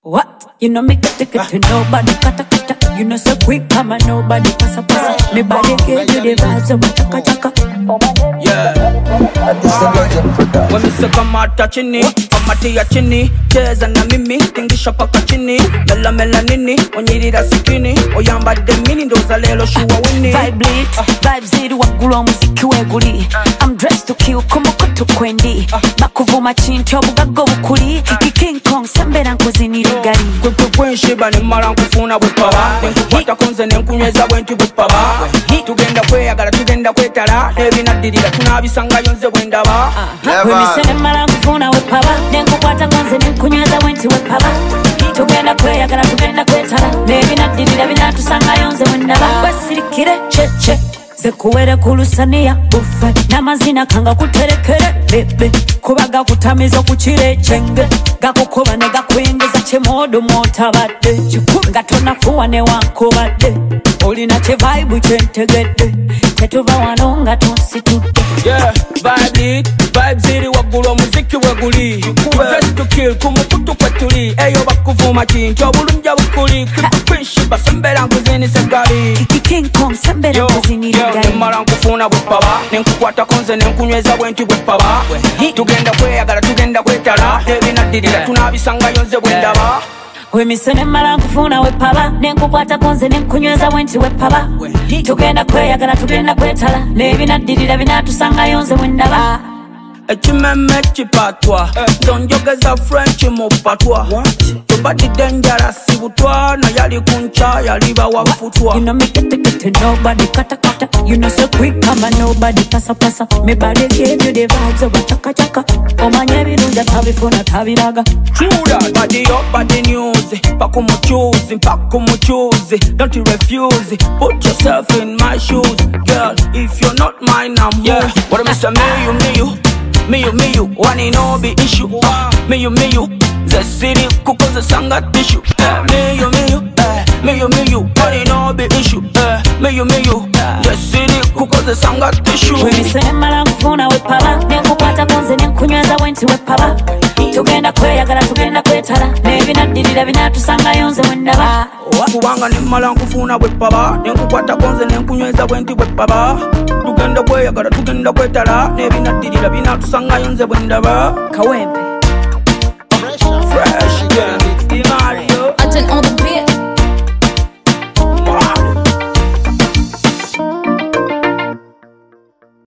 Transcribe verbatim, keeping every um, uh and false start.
What? You know me get to get to nobody kata kata. You know so quick kama nobody pasa pasa. Me body give you the vibes of chaka chaka. Yeah. When me say kamata chini, kamati ya chini, cheza na mimi, tingisha paka chini, mela mela nini, onyirira sikini, oyamba demini ndoza lelo shuwa wini. Vibe lit, vibe ziri wagulu muziki weguli. I'm dressed to kill, kumo kutu kwendi. Bakuvuma chinti obugago bukuli. Kiki King Kong sembera nkozi nirigari. Kwe kwe kwe shiba ni mara nkufuna bwepaba. Nenkukwata konze nenkunyweza bwenti bwepaba. Tugenda kweyagala tugenda kwetala. Ebinadirira tunabisanga yonze bwendaba. Wemisene mara nkufuna wepaba. Nenkukwata konze nenkunyweza bwenti bwepaba. Tugenda kweyagala tugenda kwetala. Ebinadirira binatusanga yonze bwendaba. Basirikire che che. Zekuwere kulusania buffet namazina kanga kuterekere bebe kubaga kutamizo kuchire chenge gakukoba ne gakwengeza chemodo motabadde chikunga tonafuwa ne wankobadde olina che vibe chentegedde tetuva wanonga tonsitudde. Yeah, vibe it, vibe ziri wagulu muziki weguli. Dressed to kill kumukutu kwetuli. Eyo bakuvuma chinti obulunja bukuli. Kwinshiba sembera nkuzini segari. Kiki King Kong sembera nkuzini rigari. Mara nkufuna bwepaba. Nenkukwata konze nenkunyweza bwenti bwepaba. Tugenda kweyagala tugenda kwetala. Ebinadirira tunabisanga yonze bwendaba. Wemisene mara nkufuna wepaba. Nenkukwata konze nenkunyweza bwenti bwepaba. Tugenda kweyagala tugenda kwetala. Nebinadirira binatusanga yonze bwendaba. Echimeme chipatwa Donjogeza French mupatwa Tubadi dangerous sibutwa Na yali kuncha yaliba wafutwa. You know me kete kete nobody kata kata. You know so quick kama nobody pasa pasa. Me body give you the vibes of chaka chaka. Omanye birunja tabifuna tabiraga. True that. Body up body news Paku muchuzi, paku muchuzi. Don't you refuse Put yourself in my shoes. Girl, if you're not mine I'm yours. Yeah. What am I say me you, me you Me you, me you, one in all be issue. uh, Me you, me you, the city kuko the sanga tissue. uh, Me you, me you, uh, me you, me you, one in all be issue. uh, Me you, me you, the city kuko the sanga tissue. Wemisene mara nkufuna wepaba. Nenkukwata konze nenkunyweza bwenti wepaba. Tugenda kweyagala tugenda kwetala. Nebinadirira binatusanga yonze bwendaba. Kubanga nemala nkufuna bwepaba. Nenkukwata konze nenkunyweza bwenti bwepaba. Tugenda kweyagala tugenda kwetala. Nebinadirira binatusanga yonze bwendaba. Kawempe Fresh, yeah. Imario. Attends, on